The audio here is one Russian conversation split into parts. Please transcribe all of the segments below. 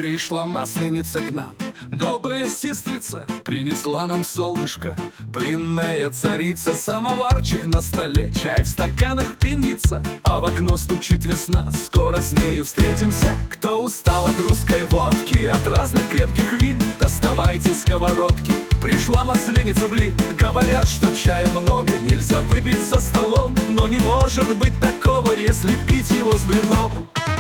Пришла масленица к нам, добрая сестрица, принесла нам солнышко. Пленная царица, самоварчик на столе, чай в стаканах пенится, а в окно стучит весна. Скоро с нею встретимся. Кто устал от русской водки, от разных крепких вин, доставайте сковородки. Пришла масленица, блин. Говорят, что чая много нельзя выпить за столом, но не может быть такого, если пить его с блином.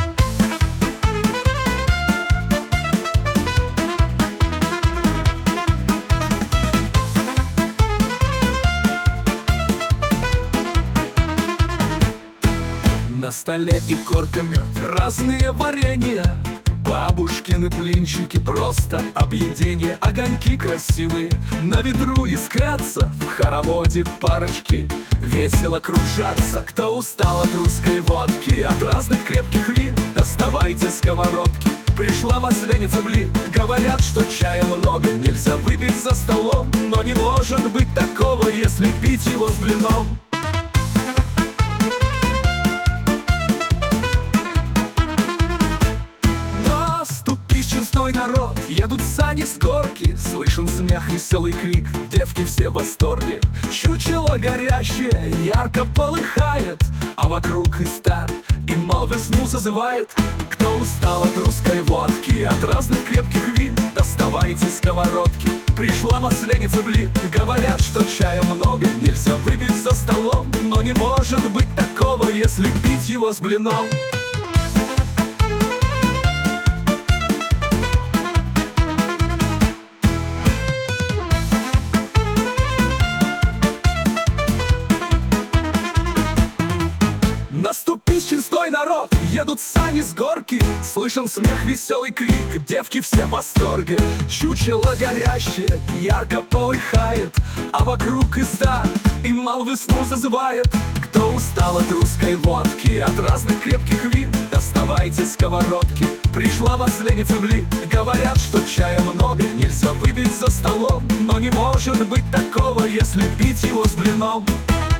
На столе и корка мед, разные варенья, бабушкины блинчики, просто объедение. Огоньки красивые на ветру искрятся, в хороводе парочки весело кружатся. Кто устал от русской водки, от разных крепких вин, доставайте сковородки. Пришла масленица, блин. Говорят, что чая много нельзя выпить за столом, но не может быть такого, если пить его с блином. Народ, едут сани с горки, слышен смех, веселый крик, девки все в восторге. Чучело горящее ярко полыхает, а вокруг и стар, и мол весну зазывает. Кто устал от русской водки, от разных крепких вин, доставайте сковородки. Пришла масленица, блин. Говорят, что чая много нельзя выпить за столом, но не может быть такого, если пить его с блином. Наступи, чистой народ, едут сани с горки, слышен смех, веселый крик, девки все в восторге. Чучело горящее ярко полыхает, а вокруг и стар, и мол весну зазывает. Кто устал от русской водки, от разных крепких вин, доставайте сковородки. Пришла масленица, блин. Говорят, что чая много нельзя выпить за столом, но не может быть такого, если пить его с блином.